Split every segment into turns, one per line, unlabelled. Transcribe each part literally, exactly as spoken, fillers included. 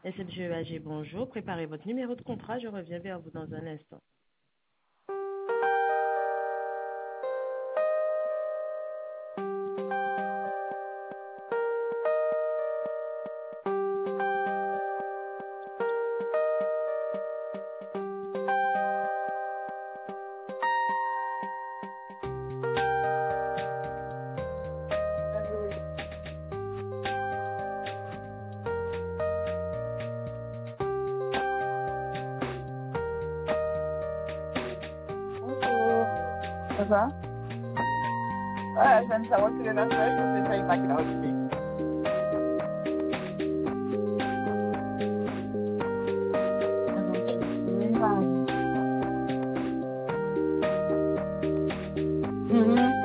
S F G E A G, bonjour. Préparez votre numéro de contrat. Je reviens vers vous dans un instant.
Bonjour. Ça va? Ouais, j'aime savoir si les nationales sont déjà une máquina aussi. Mhm.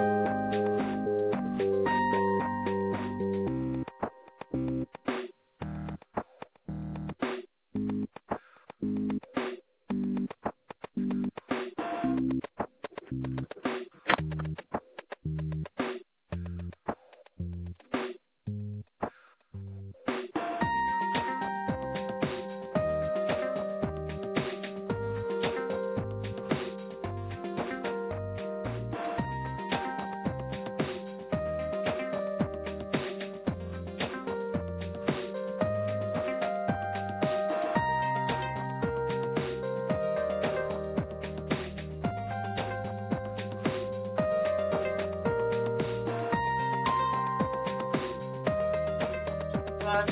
Ça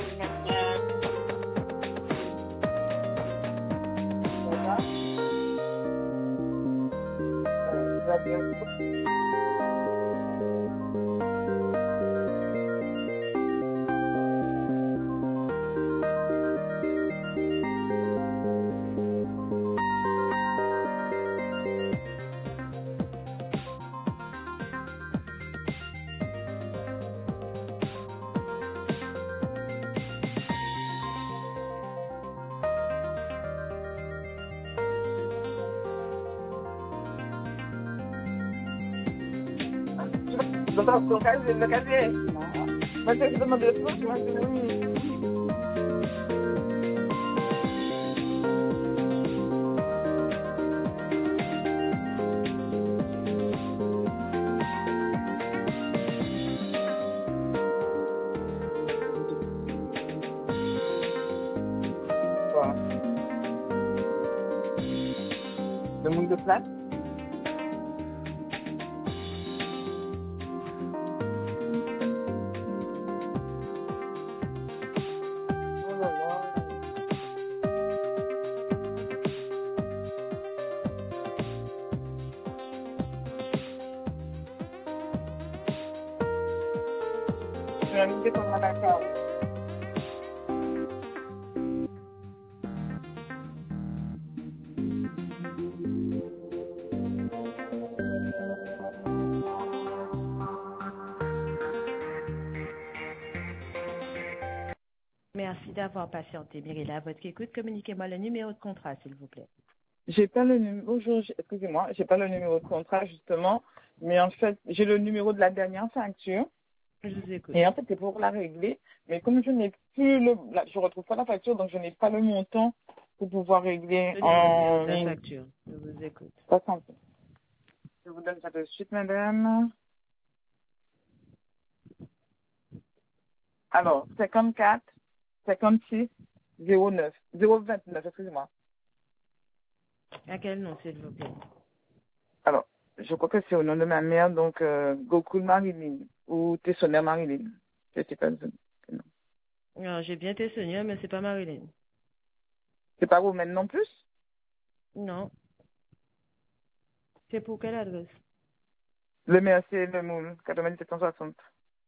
va? Ouais, ça va bien. Doutor, ton casier, le casier. Mas você demandou tudo, mas não. De muito prato? Je vais me la cacao.
Merci d'avoir patienté. Mirella, à votre écoute, communiquez-moi le numéro de contrat, s'il vous plaît.
J'ai pas le numéro, bonjour, j'ai- excusez-moi, j'ai pas le numéro de contrat justement, mais en fait, j'ai le numéro de la dernière facture.
Je vous écoute.
Et en fait, c'est pour la régler. Mais comme je n'ai plus le, la, je retrouve pas la facture, donc je n'ai pas le montant pour pouvoir régler
Le numéro
en
de la
ligne.
facture. Je vous écoute.
soixante. Je vous donne ça de suite, madame. Alors, cinquante-quatre, cinquante-six, zéro neuf, zéro vingt-neuf, excusez-moi.
À quel nom, s'il vous plaît?
Alors, je crois que c'est au nom de ma mère, donc euh, Gokul Marilyn, ou Tessonner Marilyn. Je sais pas. Non.
Non, j'ai bien été seigneur, mais c'est pas Marilyn.
C'est pas Romaine non plus?
Non. C'est pour quelle adresse?
Le maire, c'est le moule, quatre-vingt-dix sept cent soixante.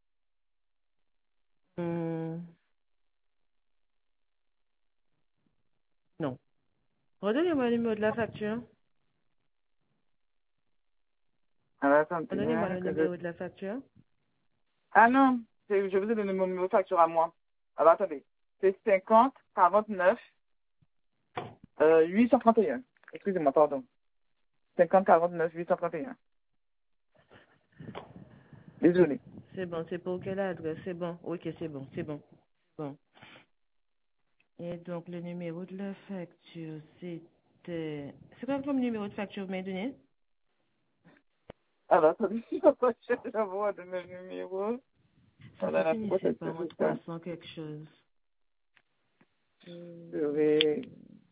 Hmm. Non. Redonnez-moi le numéro de la facture.
Alors, attendez,
Redonnez-moi
hein,
le
que
numéro
je...
de la facture.
Ah non, c'est- je vous ai donné mon numéro de facture à moi. Alors, attendez. C'est cinquante, quarante-neuf, euh, huit cent trente et un. Excusez-moi, pardon. cinquante, quarante-neuf, huit cent trente et un. Désolé.
C'est bon, c'est pour quelle adresse? C'est bon. Ok, c'est bon, c'est bon. Bon. Et donc, le numéro de la facture, c'était... C'est quoi comme numéro de facture vous m'avez donné?
Alors, attendez, je vais pas chercher à voir de mes numéros.
Ça
Voilà,
se
la pourquoi
finissait
ça
par
se
en
fait ça?
trois cents quelque chose.
Je
Euh,
vais...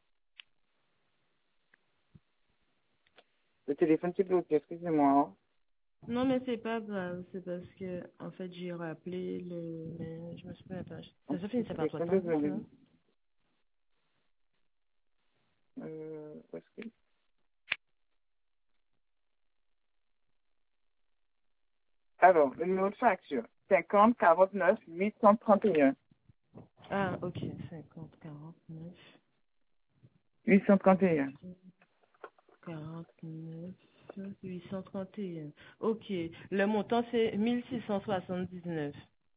Le téléphone qui est bloqué, excusez-moi. Hein.
Non, mais c'est pas grave. C'est parce que, en fait, j'ai rappelé le... Mais je me souviens pas. Ça se finissait par
Téléphone,
soixante-dix,
désolé.
non?
Euh, où est-ce que... Alors, le numéro de facture, cinquante quarante-neuf huit cent trente et un.
Ah, ok. cinquante, quarante-neuf,
huit cent trente et un.
quarante-neuf, huit cent trente et un. Ok. Le montant, c'est mille six cent soixante-dix-neuf.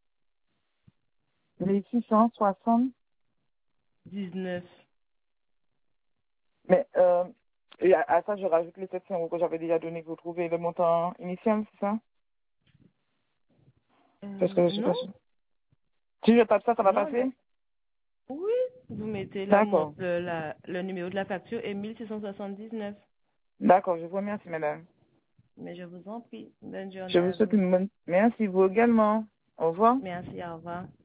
mille six cent soixante.
dix-neuf.
Mais, euh, et à, à ça, je rajoute les sept cents euros que j'avais déjà donné. Vous trouvez le montant initial, c'est ça? Parce
Euh,
que je suis
non?
pas sûre. Si je tape ça, ça va
Non,
passer?
le- oui. Vous mettez la, mon-
D'accord.
le, la, le numéro de la facture est mille six cent soixante-dix-neuf.
D'accord, je vous remercie, madame.
Mais je vous en prie. Bonne
Je
journée
vous
à
souhaite
vous.
une bonne... Merci, vous également. Au revoir.
Merci, au revoir.